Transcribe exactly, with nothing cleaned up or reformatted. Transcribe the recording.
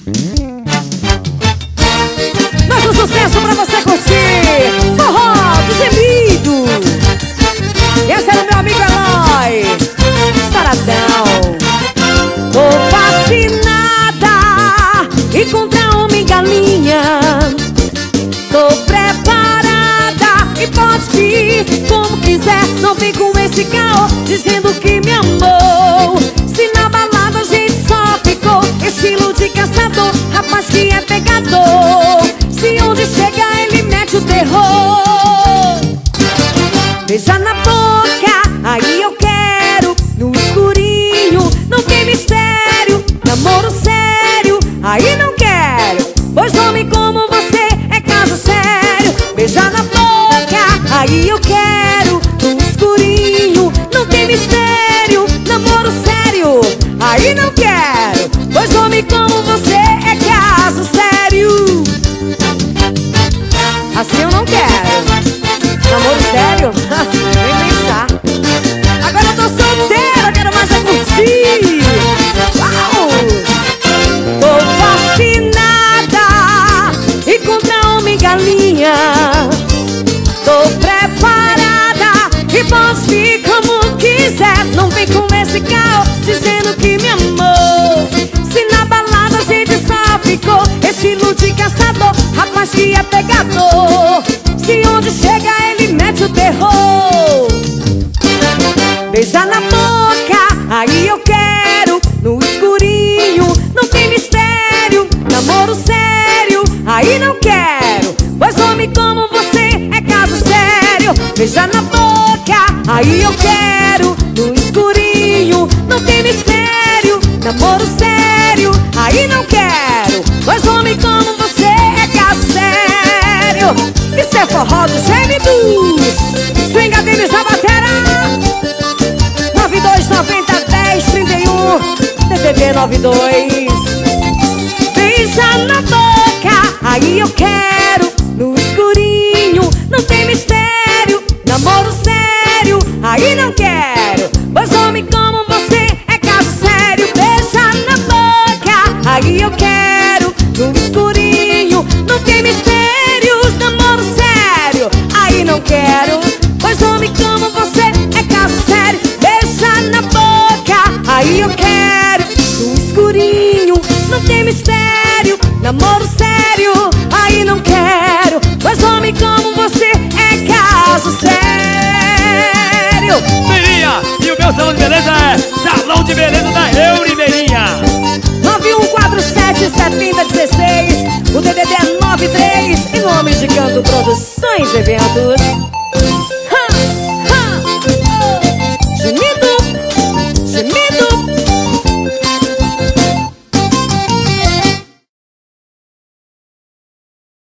Mais um sucesso pra você curtir. Forró do Gemido. Esse é o meu amigo Eloy Saradão. Tô fascinada e contra homem galinha. Tô preparada e pode vir como quiser. Não vem com esse caô dizendo que me amou. Se na balada a gente só ficou estilo de caçador, rapaz que é pegador. Se onde chega ele mete o terror. Beija na boca, aí eu quero. No escurinho, não tem mistério. Namoro sério, aí não quero. Pois homem como você é caso sério. Beija na boca, aí eu quero. No escurinho, não tem mistério. Namoro sério, aí não quero. Pois homem como você é caso sério. Assim eu não quero. Namoro sério? Nem pensar. Agora eu tô solteira, quero mais é curtir. Uau! Tô fascinada e contra homem galinha. Tô preparada e posso vir como quiser. Não vem com esse caô dizendo que me amou. Se na balada a gente só ficou estilo de caçador, rapaz que é pegador. Se onde chega ele mete o terror. Beija na boca, aí eu quero. No escurinho, não tem mistério. Namoro sério, aí não quero. Pois homem como você é caso sério. Beija na boca, aí eu quero. No escurinho, não tem mistério. Namoro sério, aí não quero. Pois homem como você é caso sério. Isso é forró do Gemido. Swinga deles a batera. Nove dois noventa dez trinta e um T T V nove dois. Beija na boca, aí eu quero. No escurinho, não tem mistério. Namoro sério, aí não quero. Pois homem como você é caso sério. Beija na boca, aí eu quero. No escurinho, não tem mistérios. Namoro sério, aí não quero. Pois homem como você é caso sério. Beija na boca, aí eu quero. No escurinho, não tem mistério. Namoro sério, aí não quero. Pois homem como você é caso sério. Meirinha, e o meu salão de beleza é Salão de Beleza da Eurimeirinha. Nove um quatro sete sete zero um seis. O D D D é nove três. Em nome de Canto Produções Eventos.